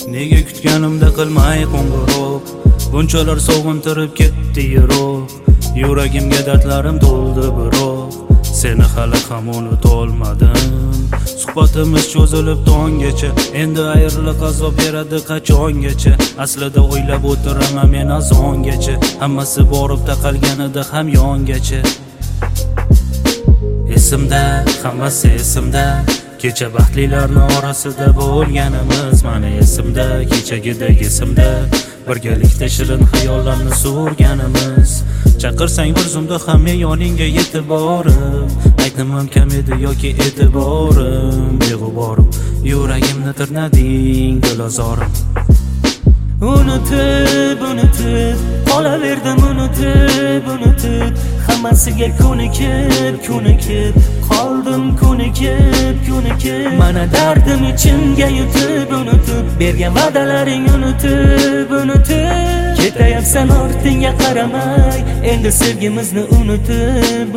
Nega kutganimda qilmay qo'ng'iroq, bunchalar sog'intirib ketdi yiroq. Yuragimga dardlarim to'ldi biroq, seni hali ham unutolmadim. Suhbatimiz cho'zilib tonggacha, endi ayriliq azob beradi qachongacha. Aslida o'ylab o'tiraman men azongacha, hammasi borib taqalganida ham yongacha. Esimda, hammasi esimda, kecha baxtlilarni orasida bo'lganimiz. Mana esimda, kechagidek esimda, birgalikda shirin xayollarni surganimiz. Chaqirsang bir zumda hamma yoningga yetib borib, aytmam kam edi yoki e'tiborim. Beg'uborim, yuragimni tirnading dilozorim. Unutib qolaverdim, unutib hammasiga ko'nikib qoldim, ko'nikib mana dardim ichimga yutib, unutib bergan va'dalaring, unutib ketayapsan ortingga qaramay, endi sevgimizni unutib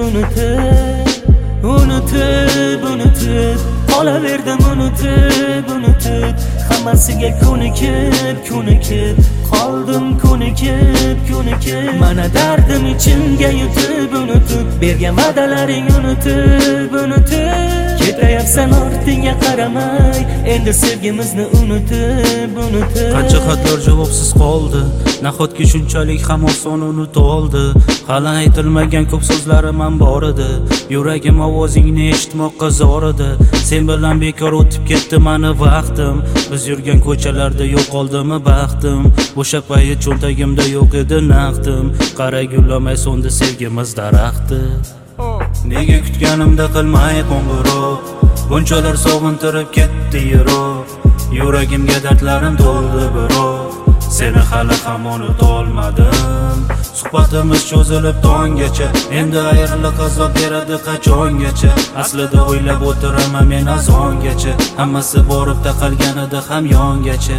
qolaverdim, unutib hammasiga ko'nikib qoldim, ko'nikib mana dardim ichimga yutib, unutib bergan va'dalaring, unutib ketayapsan ortingga qaramay, endi sevgimizni unutib Qancha xatlar javobsiz qoldi, nahotki shunchalik ham oson unutoldi. Hali aytilmagan ko'p so'zlarim ham bor edi, yuragim ovozingni eshitmoqqa zor edi. Sen bilan bekor o'tib ketdi mani vaqtim, biz yurgan ko'chalarda yo'qoldimi baxtim. O'sha payt cho'ntagimda yo'q edi naqdim, qara gullamay so'ndi sevgimiz daraxti. Nega kutganimda qilmay qo'ng'iroq, bunchalar sog'intirib ketdi yiroq. Yuragimga dardlarim to'ldi biroq, seni hali ham unutolmadim. Suhbatimiz cho'zilib tonggacha, endi ayriliq azob beradi qachongacha. Aslida o'ylab o'tiraman men azongacha, hammasi borib taqalganida ham yongacha.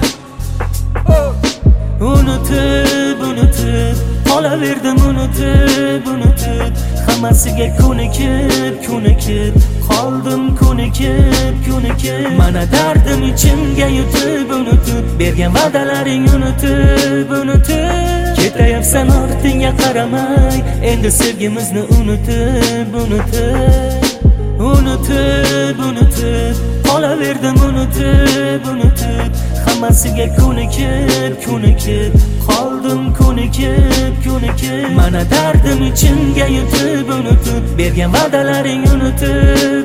Unutib qolaverdim, unutib hammasiga ko'nikib qoldim, ko'nikib mana dardim ichimga yutib, unutib bergan va'dalaring, unutib ketayapsan ortingga qaramay, endi sevgimizni unutib qolaverdim, unutib hammasiga ko'nikib qoldim, ko'nikib mana dardim ichimga yutib, unutib bergan va'dalaring, unutib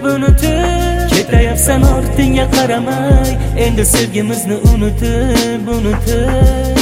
ketayapsan ortingga qaramay, endi sevgimizni unutib